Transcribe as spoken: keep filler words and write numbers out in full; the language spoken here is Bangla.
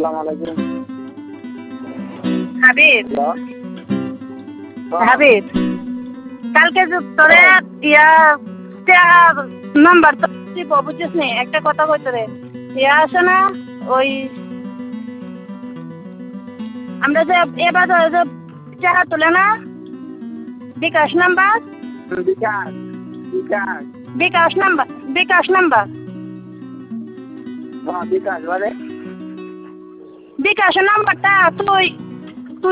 আসসালামু আলাইকুম। হাবিব হ্যালো। হাবিব কালকে যে তোরে ইয়া নাম্বার তো দিব বুঝছিস নি, একটা কথা কই তোরে ইয়া আছে না ওই আমরা যে এবার যে টাকা তুলে না bKash number bKash bKash bKash number bKash number হ্যাঁ বিকাশ বলে বিকাশের নাম্বারটা তুই